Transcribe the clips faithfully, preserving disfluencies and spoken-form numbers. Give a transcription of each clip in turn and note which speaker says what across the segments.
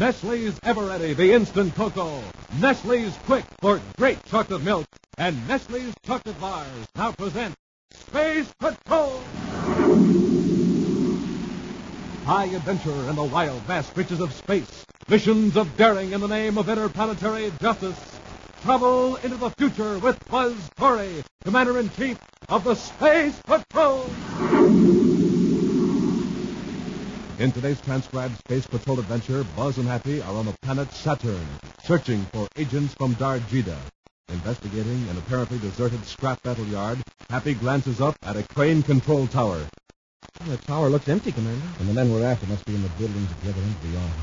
Speaker 1: Nestle's Ever-Ready, the instant cocoa. Nestle's Quick for great chocolate milk. And Nestle's chocolate bars now present Space Patrol! High adventure in the wild, vast reaches of space. Missions of daring in the name of interplanetary justice. Travel into the future with Buzz Corey, Commander-in-Chief of the Space Patrol! In today's transcribed Space Patrol adventure, Buzz and Happy are on the planet Saturn, searching for agents from Darjida. Investigating an apparently deserted scrap metal yard, Happy glances up at a crane control tower.
Speaker 2: The tower looks empty, Commander.
Speaker 3: And the men we're after must be in the buildings at the other end of the yard.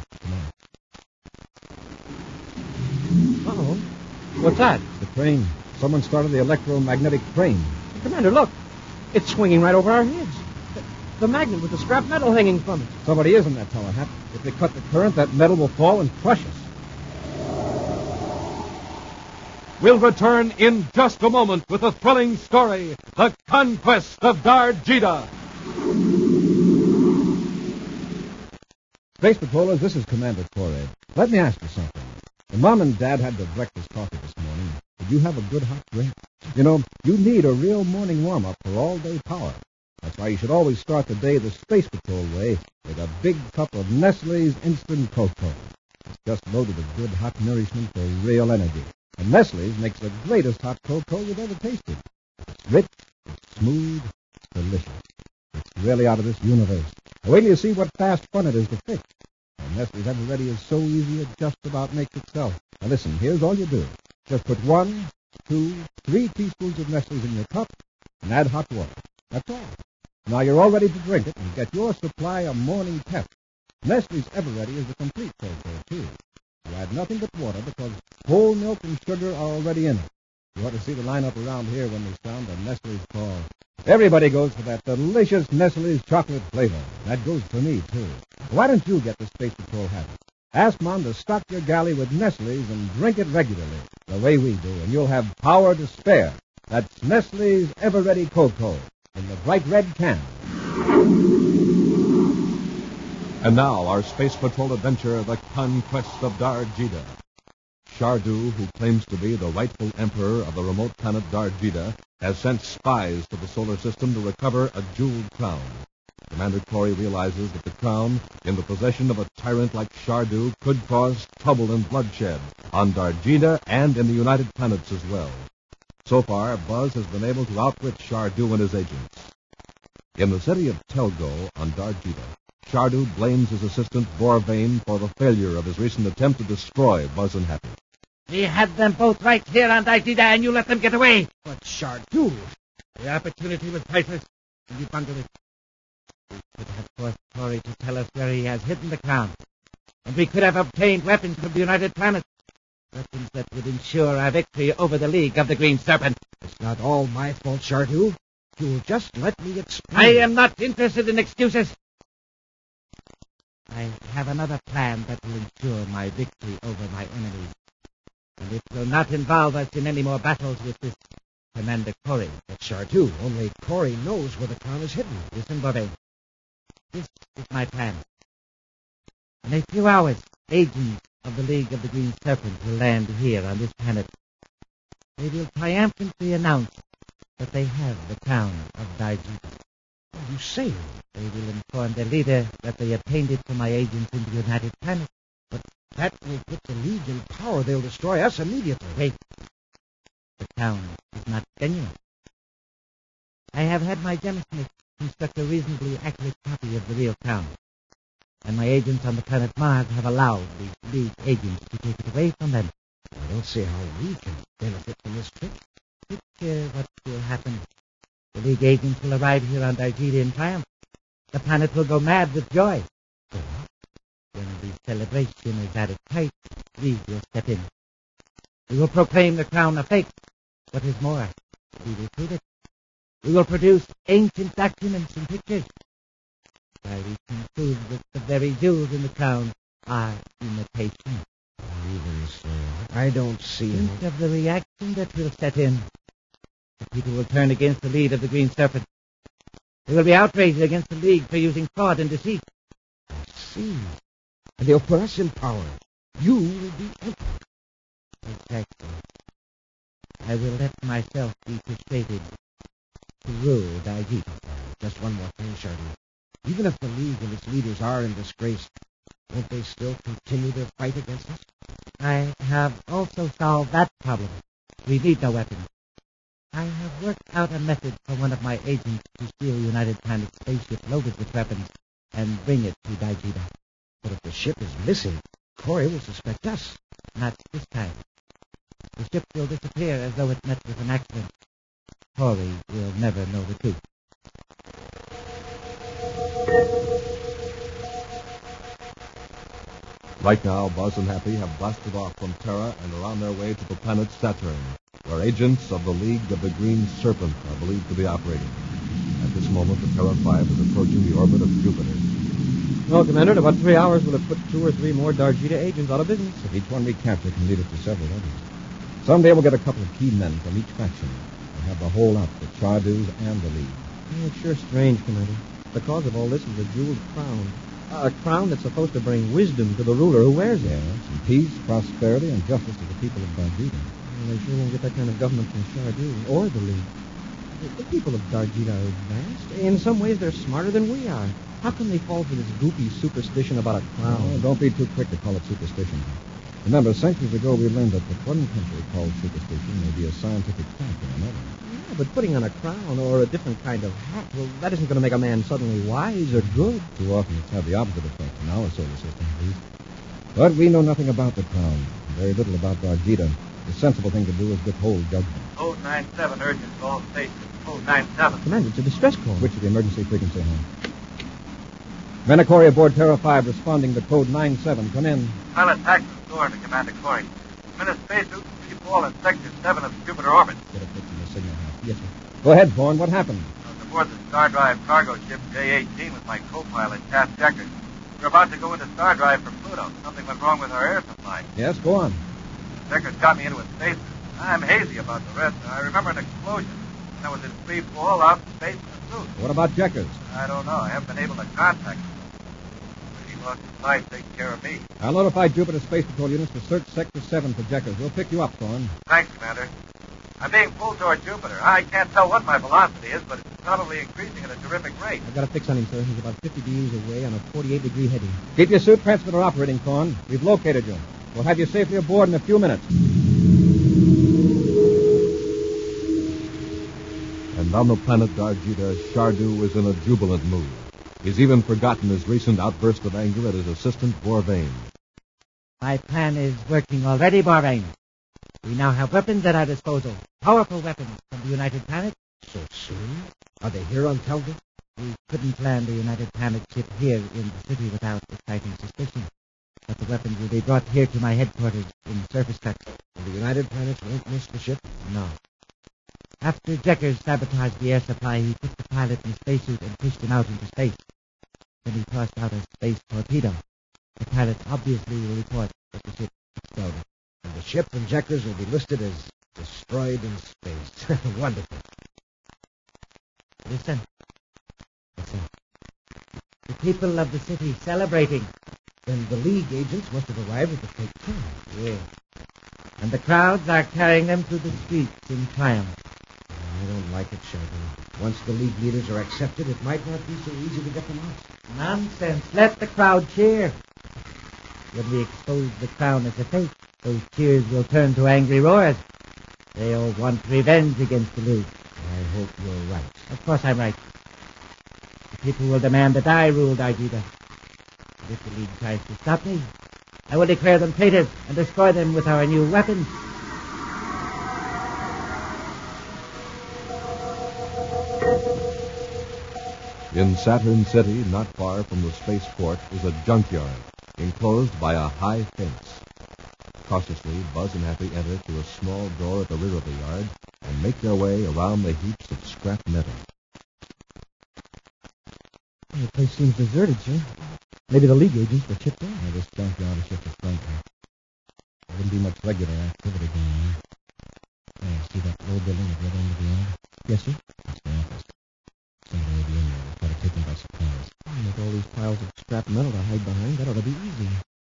Speaker 3: Come on.
Speaker 2: Uh-oh. What's that?
Speaker 3: The crane. Someone started the electromagnetic crane.
Speaker 2: Commander, look. It's swinging right over our heads. The, the magnet with the scrap metal hanging from it.
Speaker 3: Somebody is in that tower, Hap. If they cut the current, that metal will fall and crush us.
Speaker 1: We'll return in just a moment with a thrilling story, The Conquest of Darjida.
Speaker 3: Space Patrollers, this is Commander Corey. Let me ask you something. When Mom and Dad had their breakfast coffee this morning, did you have a good hot drink? You know, you need a real morning warm-up for all-day power. That's why you should always start the day the Space Patrol way with a big cup of Nestle's Instant Cocoa. It's just loaded with good hot nourishment for real energy. And Nestle's makes the greatest hot cocoa you've ever tasted. It's rich, it's smooth, it's delicious. It's really out of this universe. Now, wait till you see what fast fun it is to fix. And Nestle's Ever-Ready is so easy it just about makes itself. Now listen, here's all you do. Just put one, two, three teaspoons of Nestle's in your cup and add hot water. That's all. Now you're all ready to drink it and get your supply of morning pep. Nestle's Ever-Ready is the complete cocoa, too. You add nothing but water because whole milk and sugar are already in it. You ought to see the lineup around here when they sound the Nestle's call. Everybody goes for that delicious Nestle's chocolate flavor. That goes for me, too. Why don't you get the Space Patrol habit? Ask Mom to stock your galley with Nestle's and drink it regularly, the way we do, and you'll have power to spare. That's Nestle's Ever-Ready Cocoa in the bright red can.
Speaker 1: And now, our Space Patrol adventure, The Conquest of Darjida. Shardu, who claims to be the rightful emperor of the remote planet Darjida, has sent spies to the solar system to recover a jeweled crown. Commander Corey realizes that the crown, in the possession of a tyrant like Shardu, could cause trouble and bloodshed on Darjida and in the United Planets as well. So far, Buzz has been able to outwit Shardu and his agents. In the city of Telgo on Darjida, Shardu blames his assistant Vorvain for the failure of his recent attempt to destroy Buzz and Happy.
Speaker 4: We had them both right here on Darjida, and you let them get away.
Speaker 2: But Shardu.
Speaker 4: The opportunity was priceless, and you bungled it. We could have forced Corey to tell us where he has hidden the crown, and we could have obtained weapons from the United Planets. Weapons that would ensure our victory over the League of the Green Serpent.
Speaker 2: It's not all my fault, Shardu. You'll just let me explain.
Speaker 4: I am not interested in excuses. I have another plan that will ensure my victory over my enemies. And it will not involve us in any more battles with this Commander Corey.
Speaker 2: But Shardu, only Corey knows where the crown is hidden.
Speaker 4: Listen, Vorvain. This is my plan. In a few hours, agents of the League of the Green Serpent will land here on this planet. They will triumphantly announce that they have the crown of Darjida.
Speaker 2: What are you saying?
Speaker 4: They will inform their leader that they obtained it from my agents in the United Planets.
Speaker 2: But that will put the League in power. They'll destroy us immediately.
Speaker 4: Wait. The crown is not genuine. I have had my gemsmith construct a reasonably accurate copy of the real crown. And my agents on the planet Mars have allowed the League agents to take it away from them.
Speaker 2: I don't see how we can benefit from this trick.
Speaker 4: Picture what will happen. The League agents will arrive here on Darjida in triumph. The planet will go mad with joy.
Speaker 2: Go on.
Speaker 4: When the celebration is at its height, we will step in. We will proclaim the crown a fake. What is more, we will prove it. We will produce ancient documents and pictures. Why, we can prove that the very jewels in the crown are imitation.
Speaker 2: Even so, I don't see
Speaker 4: Think
Speaker 2: how...
Speaker 4: of the reaction that will set in. The people will turn against the lead of the Green Serpent. They will be outraged against the League for using fraud and deceit.
Speaker 2: I see.
Speaker 3: and they'll put us in power. You will be emperor.
Speaker 4: Exactly. I will let myself be persuaded to rule Daigita.
Speaker 3: Just one more thing, Shardu. Even if the League and its leaders are in disgrace, won't they still continue their fight against us?
Speaker 4: I have also solved that problem. We need no weapons. I have worked out a method for one of my agents to steal United Planet's spaceship loaded with weapons and bring it to Daigita.
Speaker 3: But if the ship is missing, Corey will suspect us.
Speaker 4: Not this time. The ship will disappear as though it met with an accident. Corey will never know the truth.
Speaker 1: Right now, Buzz and Happy have blasted off from Terra and are on their way to the planet Saturn, where agents of the League of the Green Serpent are believed to be operating. At this moment, the Terra five is approaching the orbit of Jupiter.
Speaker 2: Well, Commander, in about three hours, we'll have put two or three more Dargita agents out of business.
Speaker 3: If each one we capture can lead us to several others. Someday we'll get a couple of key men from each faction. We'll have the whole outfit, Chardu's and the League.
Speaker 2: Yeah, it's sure strange, Commander. The cause of all this is a jeweled crown. A crown that's supposed to bring wisdom to the ruler who wears it.
Speaker 3: Yes, and peace, prosperity, and justice to the people of Dargita.
Speaker 2: Well, they sure won't get that kind of government from Shardu or the League. The, the people of Dargita are advanced. In some ways, they're smarter than we are. How can they fall for this goopy superstition about a crown?
Speaker 3: Oh, don't be too quick to call it superstition. Remember, centuries ago we learned that what one country calls superstition may be a scientific fact in another.
Speaker 2: Yeah, but putting on a crown or a different kind of hat, well, that isn't going to make a man suddenly wise or good.
Speaker 3: Too often it's had the opposite effect in our solar system, at least. But we know nothing about the crown, and very little about Dargita. The sensible thing to do is withhold judgment.
Speaker 5: Code nine seven, urgent to all stations. Code nine seven.
Speaker 2: Commander, it's a distress call.
Speaker 3: Which is the emergency frequency, huh? Men of Corey aboard Terra five responding to code nine seven. Come in.
Speaker 5: Pilot Paxton Thorne to Commander Corey. I'm in a spacesuit. Keep all in Sector seven of the Jupiter orbit.
Speaker 3: Get a fix in the signal house. Yes, sir. Go ahead, Thorne. What happened?
Speaker 5: I was aboard the Star Drive cargo ship J eighteen with my co-pilot, Cass Deckard. We were about to go into Star Drive for Pluto. Something went wrong with our air supply.
Speaker 3: Yes, go on.
Speaker 5: Deckard got me into a spacesuit. I'm hazy about the rest. I remember an explosion. And I was in free fall out in space in a suit.
Speaker 3: What about Jeckers?
Speaker 5: I don't know. I haven't been able to contact him. He lost his life taking care of me.
Speaker 3: I'll notify Jupiter Space Patrol units to search Sector seven for Jeckers. We'll pick you up, Thorne.
Speaker 5: Thanks, Commander. I'm being pulled toward Jupiter. I can't tell what my velocity is, but it's probably increasing at a terrific rate.
Speaker 2: I've got a fix on him, sir. He's about fifty degrees away on a forty-eight degree heading.
Speaker 3: Keep your suit transmitter operating, Thorne. We've located you. We'll have you safely aboard in a few minutes.
Speaker 1: And on the planet Dargita, Shardu is in a jubilant mood. He's even forgotten his recent outburst of anger at his assistant, Borvain.
Speaker 4: My plan is working already, Borvain. We now have weapons at our disposal. Powerful weapons from the United Planet.
Speaker 3: So soon? Are they here on Telga?
Speaker 4: We couldn't land the United Planet ship here in the city without exciting suspicion. But the weapons will be brought here to my headquarters in surface trucks.
Speaker 3: And the United Planets won't miss the ship?
Speaker 4: No. After Jeckers sabotaged the air supply, he took the pilot in a spacesuit and pushed him out into space. Then he tossed out a space torpedo. The pilot obviously will report that the ship exploded.
Speaker 3: And the ship and Jeckers will be listed as destroyed in space. Wonderful.
Speaker 4: Listen. Listen. The people of the city celebrating.
Speaker 3: Then the League agents must have arrived at the fake crown.
Speaker 4: Yes. And the crowds are carrying them through the streets in triumph.
Speaker 3: I don't like it, Sheldon. Once the League leaders are accepted, it might not be so easy to get them out.
Speaker 4: Nonsense. Let the crowd cheer. When we expose the crown as a fake, those cheers will turn to angry roars. They all want revenge against the League.
Speaker 3: I hope you're right.
Speaker 4: Of course I'm right. The people will demand that I rule Dargita. And if the League tries to stop me, I will declare them traitors and destroy them with our new weapons.
Speaker 1: In Saturn City, not far from the spaceport, is a junkyard, enclosed by a high fence. Cautiously, Buzz and Happy enter through a small door at the rear of the yard and make their way around the heaps of scrap metal.
Speaker 2: The place seems deserted, sir. Maybe the League agents were chipped off.
Speaker 3: Yeah, this junkyard is just a front door. There wouldn't be much regular activity going on. Yeah, see that low building at the other end of the yard?
Speaker 2: Yes, sir.
Speaker 3: That's the office. Somebody will be in there. We'll try to take them by surprise.
Speaker 2: With all these piles of scrap metal to hide behind, that ought to be easy.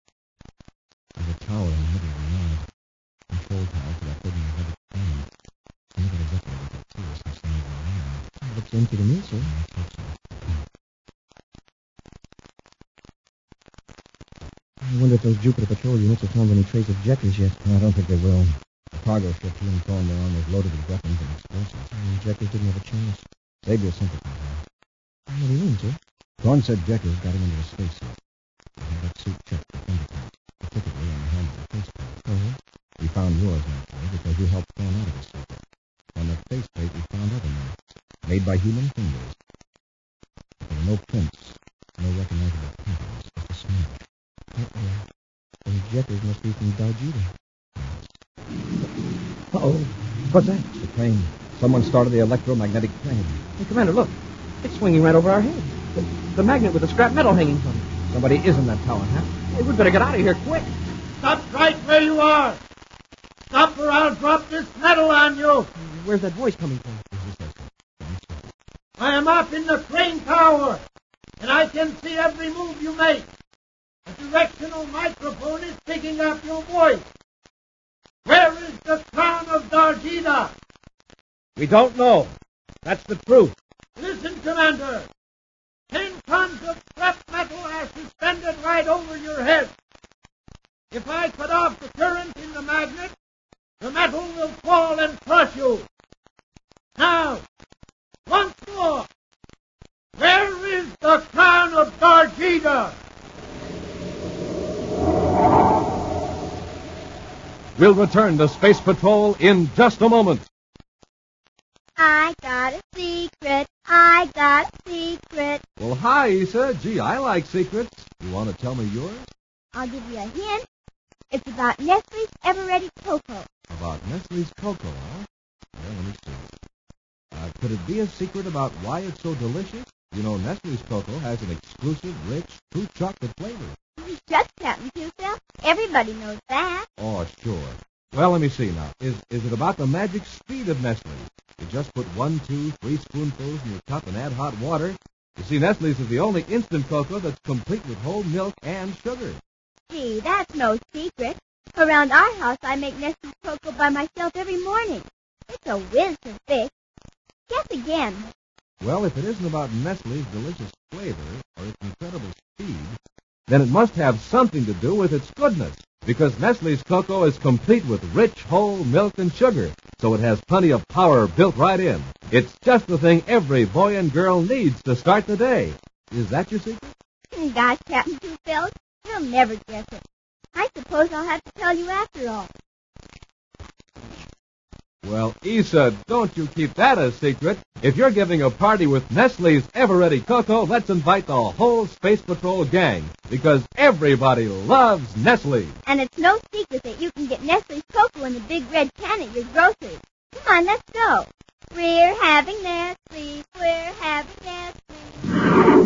Speaker 3: tower in the middle of the yard. Control tower for that big magnetic plane. Somebody's up there with that too, some signs of alarm.
Speaker 2: It looks empty to me, sir.
Speaker 3: I think so.
Speaker 2: I wonder if those Jupiter Patrol units have found any trace of Jeckers yet.
Speaker 3: No, I don't think they will. The cargo ship he informed they're on was loaded with weapons and explosives.
Speaker 2: And Jeckers didn't have a chance.
Speaker 3: Xavier sent it to her.
Speaker 2: What do you mean, sir?
Speaker 3: Thorne said Jeckers got him into the spacesuit. He had that suit checked for fingerprints, particularly on the hand of the faceplate.
Speaker 2: Uh-huh.
Speaker 3: We found yours, naturally, because you helped Thorne out of his secret. On the faceplate, we found other marks, made by human fingers. But there were no prints, no recognizable patterns, just a smash.
Speaker 2: Uh-oh. Those Jeckers must be from Darjeta. Uh-oh. What's that?
Speaker 3: It's the plane. Someone started the electromagnetic plane.
Speaker 2: Hey, Commander, look. It's swinging right over our heads. The, the magnet with the scrap metal hanging from it.
Speaker 3: Somebody is in that tower, huh?
Speaker 2: Hey, we'd better get out of here quick.
Speaker 6: Stop right where you are. Stop or I'll drop this metal on you.
Speaker 2: Where's that voice coming from?
Speaker 6: I am up in the crane tower, and I can see every move you make. A directional microphone is picking up your voice. Where is the crown of Darjeta?
Speaker 3: We don't know. That's the truth.
Speaker 6: Listen, Commander. Ten tons of scrap metal are suspended right over your head. If I cut off the current in the magnet, the metal will fall and crush you. Now, once more, where is the crown of Darjeta?
Speaker 1: We'll return to Space Patrol in just a moment.
Speaker 7: I got a secret. I got a secret.
Speaker 1: Well, hi, Issa. Gee, I like secrets. You want to tell me yours?
Speaker 7: I'll give you a hint. It's about Nestle's Ever-Ready Cocoa.
Speaker 1: About Nestle's Cocoa, huh? Well, let me see. Uh, could it be a secret about why it's so delicious? You know, Nestle's Cocoa has an exclusive, rich, true chocolate flavor.
Speaker 7: Just Captain Two-Cell. Everybody knows that.
Speaker 1: Oh, sure. Well, let me see now. Is is it about the magic speed of Nestle's? You just put one, two, three spoonfuls in your cup and add hot water. You see, Nestle's is the only instant cocoa that's complete with whole milk and sugar.
Speaker 7: Gee, that's no secret. Around our house, I make Nestle's cocoa by myself every morning. It's a whiz to fix. Guess again.
Speaker 1: Well, if it isn't about Nestle's delicious flavor or its incredible speed, then it must have something to do with its goodness. Because Nestle's cocoa is complete with rich, whole milk and sugar, so it has plenty of power built right in. It's just the thing every boy and girl needs to start the day. Is that your secret?
Speaker 7: Gosh, Captain Two-Cell, you'll never guess it. I suppose I'll have to tell you after all.
Speaker 1: Well, Issa, don't you keep that a secret. If you're giving a party with Nestle's Ever-Ready Cocoa, let's invite the whole Space Patrol gang, because everybody loves Nestle.
Speaker 7: And it's no secret that you can get Nestle's cocoa in the big red can at your grocery. Come on, let's go. We're having Nestle. We're having Nestle.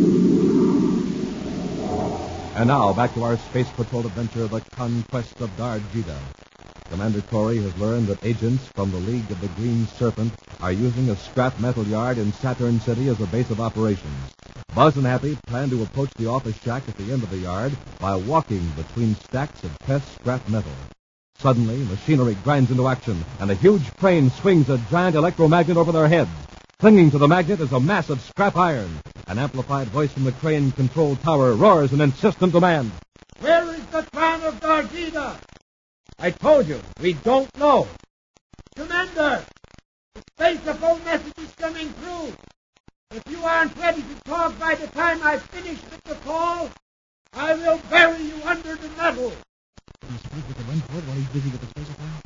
Speaker 1: And now, back to our Space Patrol adventure, The Conquest of Darjeta. Commander Corey has learned that agents from the League of the Green Serpent are using a scrap metal yard in Saturn City as a base of operations. Buzz and Happy plan to approach the office shack at the end of the yard by walking between stacks of pressed scrap metal. Suddenly, machinery grinds into action, and a huge crane swings a giant electromagnet over their heads. Clinging to the magnet is a mass of scrap iron. An amplified voice from the crane control tower roars an insistent demand.
Speaker 6: Where is the crown of Darjeta?
Speaker 3: I told you, we don't know.
Speaker 6: Commander, the space of phone message is coming through. If you aren't ready to talk by the time I finish with the call, I will bury you under the metal.
Speaker 2: Can you speak with the Windport while he's busy with the space file?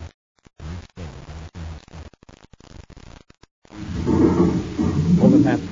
Speaker 3: Hold it, Happy.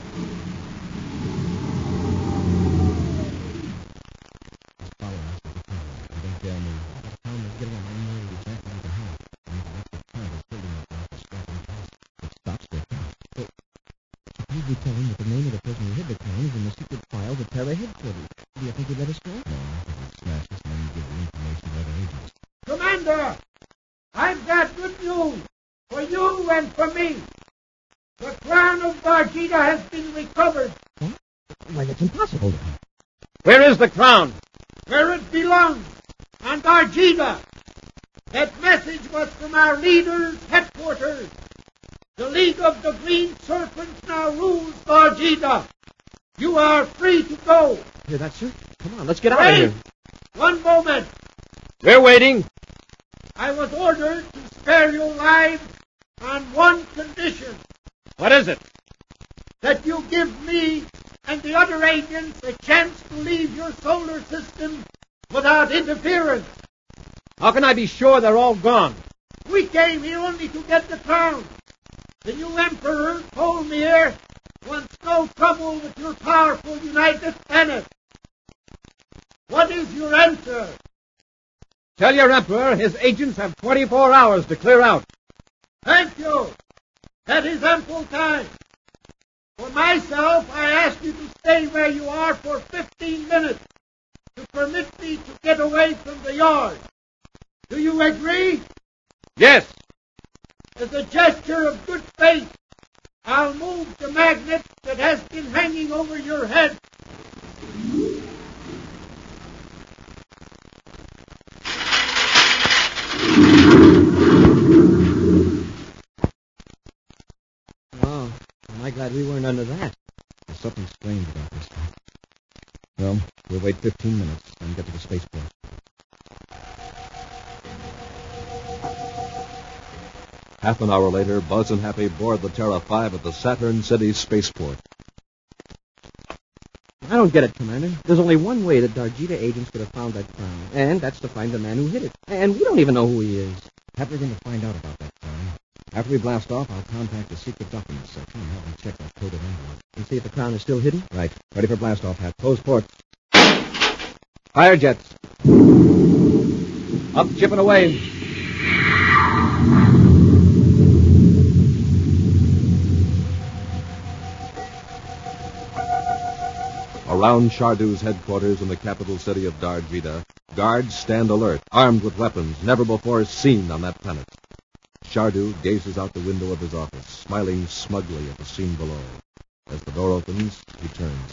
Speaker 2: We tell him that the name of the person who hid the crane is in the secret files at Terra headquarters. Do you think he'd let us go?
Speaker 3: No, I think we'd smash this and then give the information to other agents.
Speaker 6: Commander, I've got good news for you and for me. The crown of Darjeta has been recovered.
Speaker 2: Why, that's impossible.
Speaker 3: Where is the crown?
Speaker 6: Where it belongs, and Darjida. That message was from our leader's headquarters. The League of the Green Serpents now rules Darjida. You are free to go.
Speaker 2: Hear that, sir? Come on, let's get out
Speaker 6: Wait.
Speaker 2: of here.
Speaker 6: One moment.
Speaker 3: We're waiting.
Speaker 6: I was ordered to spare your lives on one condition.
Speaker 3: What is it?
Speaker 6: That you give me and the other agents a chance to leave your solar system without interference.
Speaker 3: How can I be sure they're all gone?
Speaker 6: We came here only to get the crown. The new emperor, Tolmir, wants no trouble with your powerful United Planet. What is your answer?
Speaker 3: Tell your emperor his agents have twenty-four hours to clear out.
Speaker 6: Thank you. That is ample time. For myself, I ask you to stay where you are for fifteen minutes to permit me to get away from the yard. Do you agree?
Speaker 3: Yes.
Speaker 6: As a gesture of good faith, I'll move the magnet that has been hanging over your head.
Speaker 2: Oh, am I glad we weren't under that.
Speaker 3: There's something strange about this. Well, we'll wait fifteen minutes and get to the spaceport.
Speaker 1: Half an hour later, Buzz and Happy board the Terra five at the Saturn City spaceport.
Speaker 2: I don't get it, Commander. There's only one way that Darjida agents could have found that crown, and that's to find the man who hid it. And we don't even know who he is.
Speaker 3: Have we going to find out about that crown? After we blast off, I'll contact the secret documents section and have them check that coded envelope.
Speaker 2: And see if the crown is still hidden?
Speaker 3: Right. Ready for blast off, Hat. Close ports. Fire jets. Up, chipping away.
Speaker 1: Around Shardu's headquarters in the capital city of Darjida, guards stand alert, armed with weapons never before seen on that planet. Shardu gazes out the window of his office, smiling smugly at the scene below. As the door opens, he turns.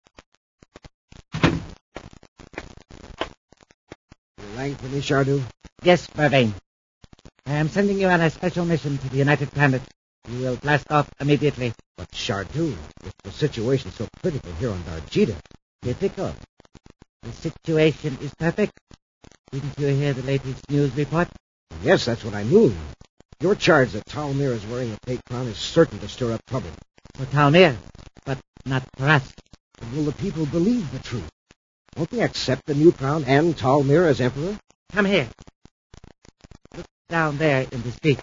Speaker 3: You rang for me, Shardu?
Speaker 4: Yes, Vervain. I am sending you on a special mission to the United Planet. You will blast off immediately.
Speaker 3: But Shardu, if the situation's so critical here on Darjida.
Speaker 4: Difficult. The situation is perfect. Didn't you hear the latest news report?
Speaker 3: Yes, that's what I mean. Your charge that Talmir is wearing a fake crown is certain to stir up trouble.
Speaker 4: For Talmir, but not for us.
Speaker 3: And will the people believe the truth? Won't they accept the new crown and Talmir as emperor?
Speaker 4: Come here. Look down there in the street.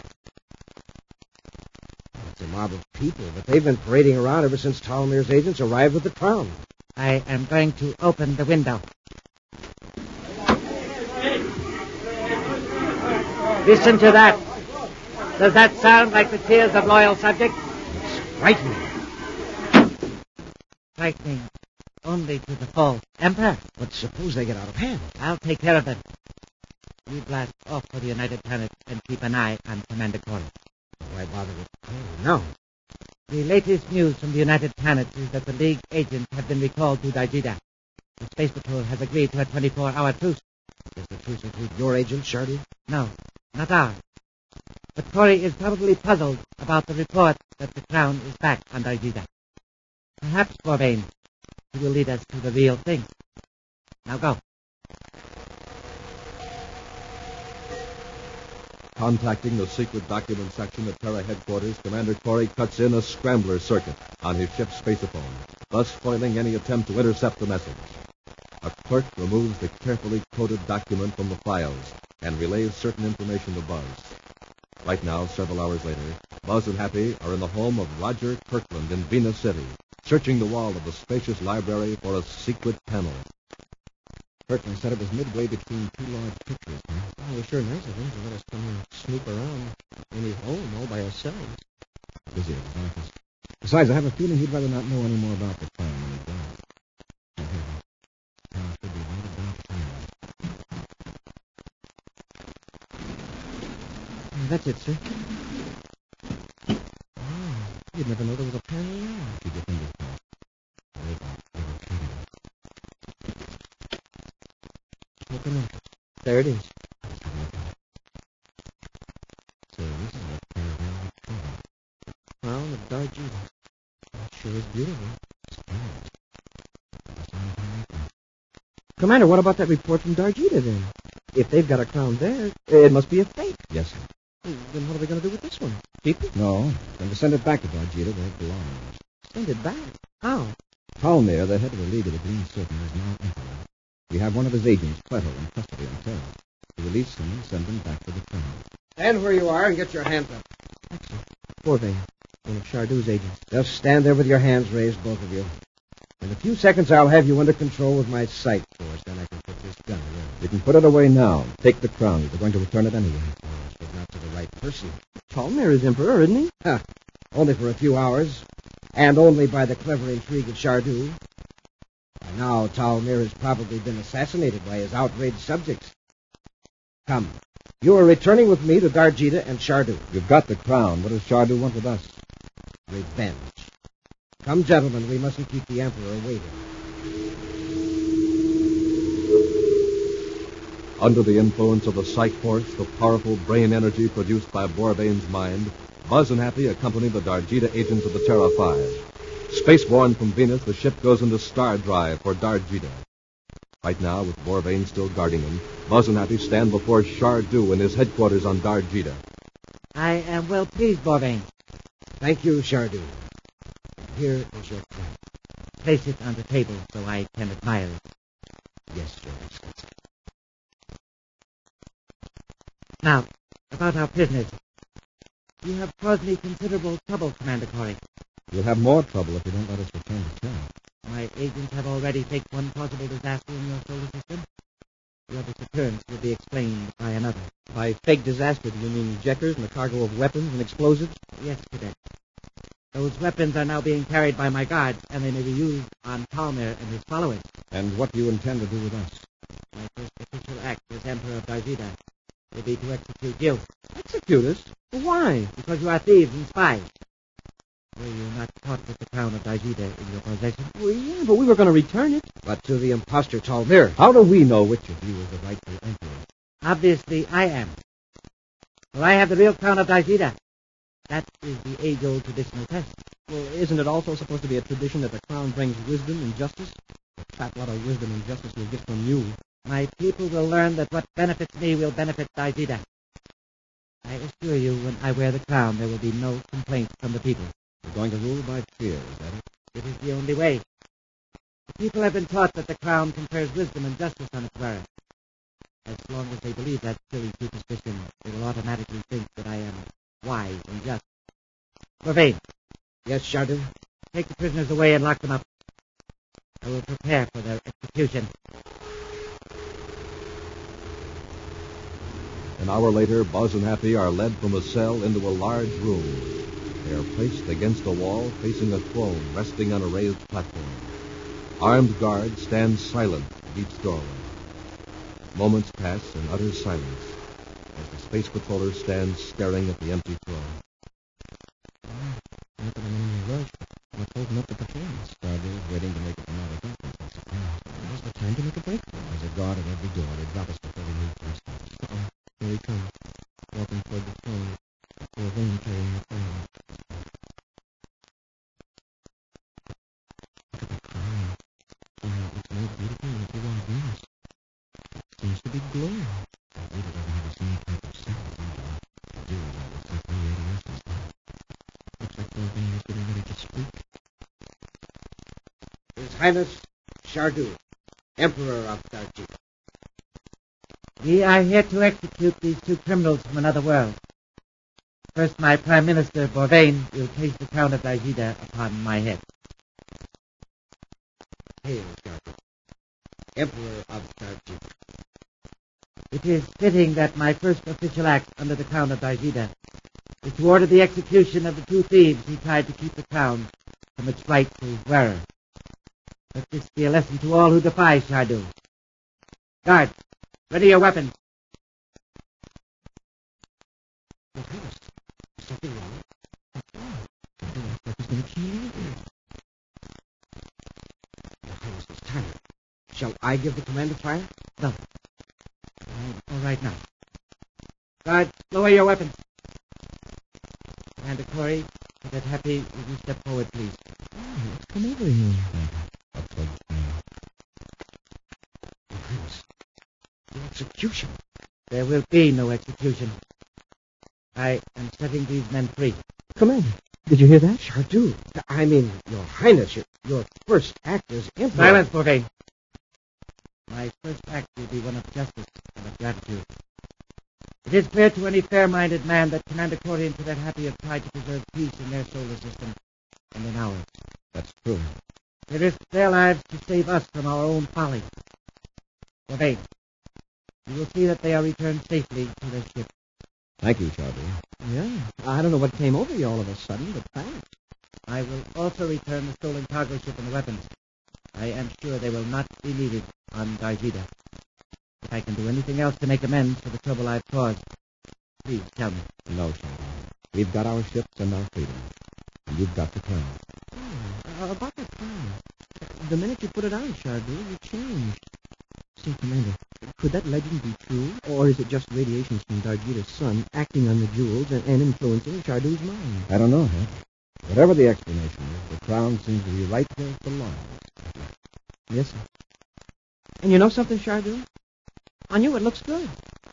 Speaker 3: It's a mob of people, but they've been parading around ever since Talmir's agents arrived with the crown.
Speaker 4: I am going to open the window. Listen to that. Does that sound like the cheers of loyal subjects?
Speaker 3: It's frightening.
Speaker 4: Frightening only to the false emperor.
Speaker 3: But suppose they get out of hand.
Speaker 4: I'll take care of them. You blast off for the United Planet and keep an eye on Commander Corey.
Speaker 3: Why bother with Corey now?
Speaker 4: The latest news from the United Planets is that the League agents have been recalled to Darjida. The Space Patrol has agreed to a twenty-four hour truce.
Speaker 3: Does the truce include your agent, Shardu?
Speaker 4: No, not ours. But Corey is probably puzzled about the report that the crown is back on Darjida. Perhaps, Corvain, he will lead us to the real thing. Now go.
Speaker 1: Contacting the secret document section at Terra headquarters, Commander Corey cuts in a scrambler circuit on his ship's spaceophone, thus foiling any attempt to intercept the message. A clerk removes the carefully coded document from the files and relays certain information to Buzz. Right now, several hours later, Buzz and Happy are in the home of Roger Kirkland in Venus City, searching the wall of the spacious library for a secret panel.
Speaker 3: Kirkland said it was midway between two large pictures. Huh?
Speaker 2: Oh, it was sure nice of him to let us come and snoop around in his home all by ourselves.
Speaker 3: Busy at his office. Besides, I have a feeling he'd rather not know any more about the crown than he does. Now, here, the crown should be right about here.
Speaker 2: Oh, that's it, sir. Oh, you'd never know there was a panel there.
Speaker 3: Keep your fingers crossed. Right about here.
Speaker 2: Open up. There There it is.
Speaker 3: So this is what caravan would cover.
Speaker 2: Crown of Darjeeta. That sure is beautiful. Commander, what about that report from Darjeeta, then? If they've got a crown there, it must be a fake.
Speaker 3: Yes, sir.
Speaker 2: Then what are they going to do with this one? Keep it?
Speaker 3: No, then to send it back to Darjeeta where it belongs.
Speaker 2: Send it back? How?
Speaker 3: Talmir, the head of the League of the Green Serpent, is now emperor. We have one of his agents, Cleto, in custody on Terra. To release him and send him back to the crown.
Speaker 8: Stand where you are and get your hands up.
Speaker 2: Borvain, one of Chardou's agents.
Speaker 8: Just stand there with your hands raised, both of you. In a few seconds, I'll have you under control with my sight force. Then I can put this gun away.
Speaker 3: You can put it away now. Take the crown. You're going to return it anyway.
Speaker 8: Oh, but not to the right person.
Speaker 2: Talmir is emperor, isn't he?
Speaker 8: Huh. Only for a few hours. And only by the clever intrigue of Chardou. By now, Talmir has probably been assassinated by his outraged subjects. Come. You are returning with me to Darjeeta and Chardou.
Speaker 3: You've got the crown. What does Chardou want with us?
Speaker 8: Revenge. Come, gentlemen, we mustn't keep the Emperor waiting.
Speaker 1: Under the influence of the psych force, the powerful brain energy produced by Borvain's mind, Buzz and Happy accompany the Darjeeta agents of the Terra five. Spaceborne from Venus, the ship goes into star drive for Darjeeta. Right now, with Borvain still guarding him, Buzz and Happy stand before Chardou in his headquarters on Darjeeta.
Speaker 4: I am well pleased, Borvain.
Speaker 8: Thank you, Chardou. Here is your crown.
Speaker 4: Place it on the table so I can admire it.
Speaker 8: Yes, Your Excellency.
Speaker 4: Now, about our prisoners. You have caused me considerable trouble, Commander Corey.
Speaker 3: You'll have more trouble if you don't let us return to Terra.
Speaker 4: My agents have already faked one possible disaster in your solar system. The other's occurrence will be explained by another.
Speaker 2: By fake disaster, do you mean Jekkers and a cargo of weapons and explosives?
Speaker 4: Yes, Cadet. Those weapons are now being carried by my guards, and they may be used on Talmir and his followers.
Speaker 3: And what do you intend to do with us?
Speaker 4: My first official act as Emperor of Darjeeta will be to execute you.
Speaker 2: Execute us? Why?
Speaker 4: Because you are thieves and spies. Were you not caught with the crown of Darjeeta in your possession?
Speaker 2: Well, yeah, but we were going to return it.
Speaker 8: But to the impostor Talmir.
Speaker 3: How do we know which of you is the rightful emperor?
Speaker 4: Obviously, I am. For I have the real crown of Darjeeta. That is the age-old traditional test.
Speaker 2: Well, isn't it also supposed to be a tradition that the crown brings wisdom and justice? A fat lot of wisdom and justice we'll get from you.
Speaker 4: My people will learn that what benefits me will benefit Darjeeta. I assure you, when I wear the crown, there will be no complaints from the people.
Speaker 3: You're going to rule by fear, is that it?
Speaker 4: It is the only way. The people have been taught that the crown confers wisdom and justice on its wearer. As long as they believe that silly superstition, they will automatically think that I am wise and just. Borvain.
Speaker 8: Yes, Chardou?
Speaker 4: Take the prisoners away and lock them up. I will prepare for their execution.
Speaker 1: An hour later, Buzz and Happy are led from a cell into a large room. They are placed against a wall facing a throne resting on a raised platform. Armed guards stand silent at each doorway. Moments pass in utter silence as the space patroller stands staring at the empty throne.
Speaker 2: Not that I'm in any rush, but I'm holding up the patrols.
Speaker 3: Chardou is waiting to make it from out of darkness, I suppose.
Speaker 2: Now's the time to make a break.
Speaker 3: There's a guard at every door. They drop us before we move first.
Speaker 2: Uh-oh. Here he comes, walking toward the throne, Borvain carrying the crown. Look at the crown. Somehow it looks more beautiful than it did on Venus. It seems to be glowing.
Speaker 3: Darjeeta doesn't have the same type of symbols either. They do, that looks like radiation stuff.
Speaker 2: Looks like Borvain is getting ready to speak.
Speaker 8: His Highness Chardou, Emperor of Darjeeta.
Speaker 4: We are here to execute these two criminals from another world. First, my Prime Minister, Borvain, will place the crown of Darjeeta upon my head.
Speaker 8: Hail, Chardou, Emperor of Darjeeta.
Speaker 4: It is fitting that my first official act under the crown of Darjeeta is to order the execution of the two thieves who tried to keep the crown from its rightful wearer. Let this be a lesson to all who defy Chardou. Guards, ready your weapons.
Speaker 2: Your Highness, is something wrong? What's wrong? The last is going to kill you.
Speaker 8: Your Highness is tired. Shall I give the command to fire?
Speaker 4: No. I All right, now. Guards, lower your weapons. Commander Corey, Cadet Happy, will you step forward, please?
Speaker 2: Oh, let's come over here.
Speaker 3: That's what
Speaker 8: The execution.
Speaker 4: There will be no execution. I am setting these men free.
Speaker 2: Commander, did you hear that?
Speaker 8: Chardu. I mean, Your Highness, your, your first act as Emperor.
Speaker 4: Silence, Bourget. My first act will be one of justice and of gratitude. It is clear to any fair-minded man that Commander Corey and Cadet Happy have tried to preserve peace in their solar system and in ours.
Speaker 3: That's true.
Speaker 4: They risked their lives to save us from our own folly. Bourget, you will see that they are returned safely to their ship.
Speaker 3: Thank you, Charlie.
Speaker 2: Yeah. I don't know what came over you all of a sudden, but thanks.
Speaker 4: I will also return the stolen cargo ship and the weapons. I am sure they will not be needed on Dargida. If I can do anything else to make amends for the trouble I've caused, please tell me.
Speaker 3: No, Charlie. We've got our ships and our freedom. And you've got the crown.
Speaker 2: Oh, uh, about that crown. The minute you put it on, Chardu, you changed. Say, Commander, could that legend be true? Or is it just radiations from Dargida's sun acting on the jewels and, and influencing Chardu's mind?
Speaker 3: I don't know, Hank. Whatever the explanation is, the crown seems to be right where it belongs.
Speaker 2: Yes, sir. And you know something, Chardu? On you, it looks good.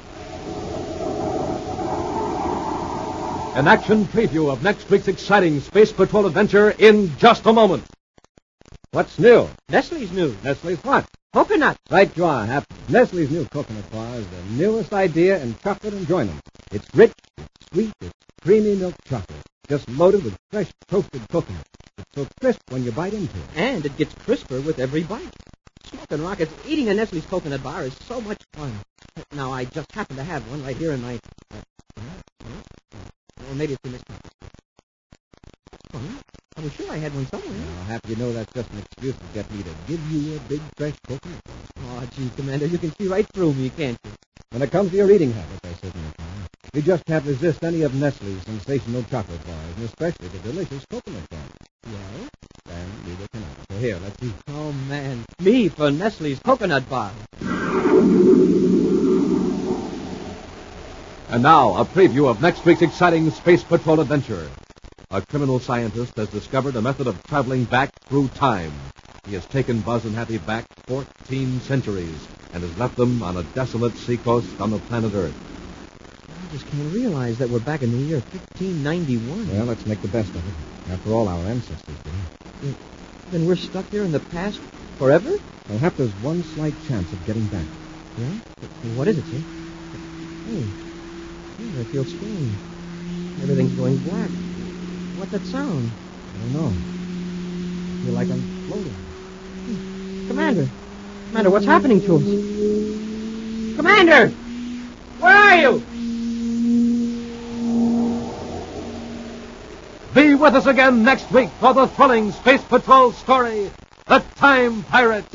Speaker 1: An action preview of next week's exciting Space Patrol adventure in just a moment.
Speaker 3: What's new?
Speaker 2: Nestle's new.
Speaker 3: Nestle's what?
Speaker 2: Coconut.
Speaker 3: Right you are, Hap. Nestle's new coconut bar is the newest idea in chocolate enjoyment. It's rich, it's sweet, it's creamy milk chocolate, just loaded with fresh toasted coconut. It's so crisp when you bite into it.
Speaker 2: And it gets crisper with every bite. Smoking rockets, eating a Nestle's coconut bar is so much fun. Now, I just happen to have one right here in my... Uh, or maybe it's in this pocket. Oh, I was sure I had one somewhere.
Speaker 3: Now, Hap, you know that's just an excuse to get me to give you a big fresh coconut bar.
Speaker 2: Oh, gee, Commander, you can see right through me, can't you?
Speaker 3: When it comes to your eating habits, I certainly can. You just can't resist any of Nestle's sensational chocolate bars, and especially the delicious coconut bars.
Speaker 2: Well?
Speaker 3: And neither can I. So here, let's eat.
Speaker 2: Oh, man. Me for Nestle's coconut bar.
Speaker 1: And now, a preview of next week's exciting Space Patrol adventure. A criminal scientist has discovered a method of traveling back through time. He has taken Buzz and Happy back fourteen centuries and has left them on a desolate seacoast on the planet Earth.
Speaker 2: I just can't realize that we're back in the year fifteen ninety-one.
Speaker 3: Well, let's make the best of it. After all, our ancestors did.
Speaker 2: Then we're stuck here in the past forever?
Speaker 3: Well, Hap, there's one slight chance of getting back.
Speaker 2: Yeah? What is it, sir? Hey, hey, I feel strange. Everything's going black. What's that sound?
Speaker 3: I don't know. I feel like I'm floating.
Speaker 2: Commander! Commander, what's happening to us? Commander! Where are you?
Speaker 1: Be with us again next week for the thrilling Space Patrol story, The Time Pirates.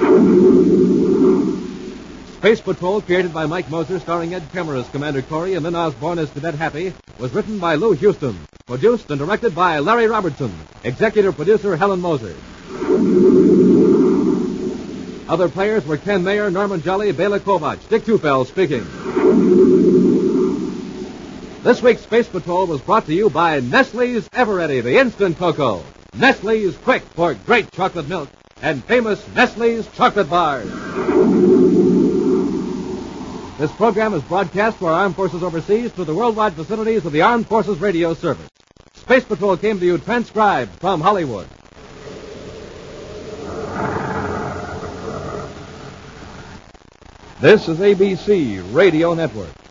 Speaker 1: Space Patrol, created by Mike Moser, starring Ed Kemmer as Commander Corey and Lynn Osborne as Cadet Happy, was written by Lou Houston, produced and directed by Larry Robertson, executive producer Helen Moser. Other players were Ken Mayer, Norman Jolly, Bela Kovach, Dick Tufel speaking. This week's Space Patrol was brought to you by Nestle's Eveready, the instant cocoa, Nestle's Quick for great chocolate milk, and famous Nestle's chocolate bars. This program is broadcast to our armed forces overseas through the worldwide facilities of the Armed Forces Radio Service. Space Patrol came to you transcribed from Hollywood. This is A B C Radio Network.